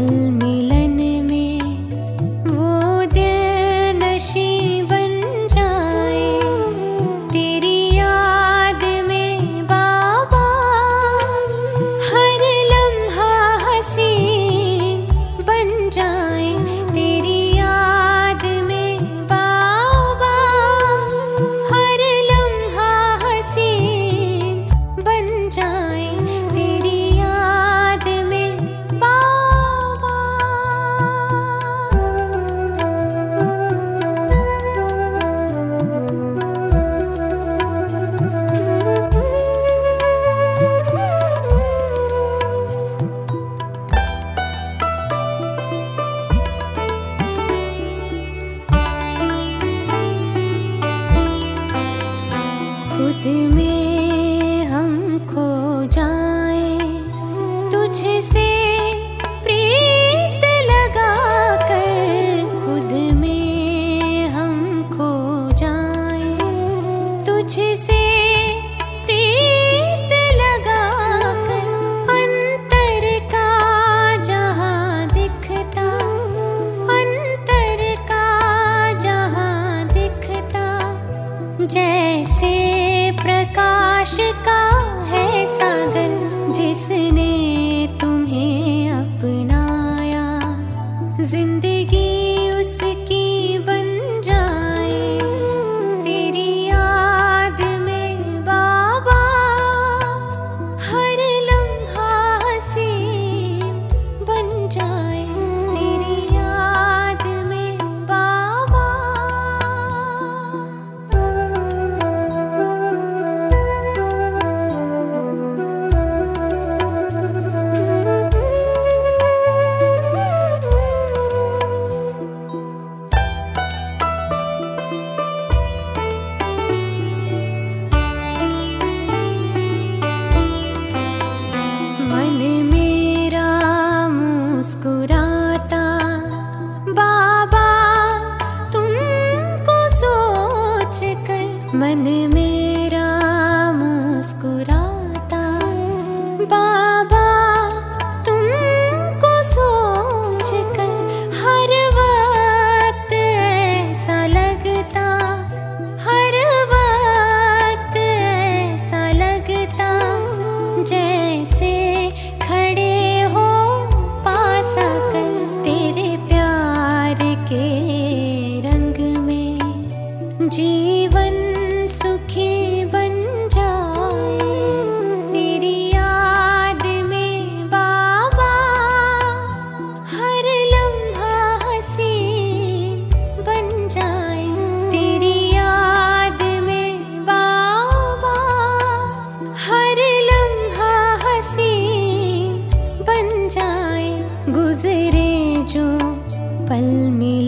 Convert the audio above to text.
मिलन में वो दिल नशी बन जाए, तेरी याद में बाबा हर लम्हा हसीन बन जाए, तेरी याद में बाबा हर लम्हा हसीन बन जाए, तेरी याद में बाबा। खुद में हम खो जाएं, तुझसे प्रीत लगा कर, खुद में हम खो जाएं, तुझसे प्रीत लगा कर, अंतर का जहां दिखता, अंतर का जहां दिखता, जैसे प्रकाश का है सागर, जिसने तुम्हें अपनाया, जिंदगी उसकी बन जाए, तेरी याद में बाबा हर लम्हा हसीन बन जाए, तेरी याद में बाबा। मन मेरा मुस्कुराता बाबा तुमको सोच कर, मन मेरा मुस्कुराता बाबा तुमको सोच कर, हर वक्त ऐसा लगता, हर वक्त ऐसा लगता, जैसे खड़े हो पास आकर, तेरे प्यार के रंग में जीवन सुखी बन जाए, तेरी याद में बाबा हर लम्हा हसीन बन जाए, तेरी याद में बाबा हर लम्हा हसीन बन जाए, गुजरे जो पल मिले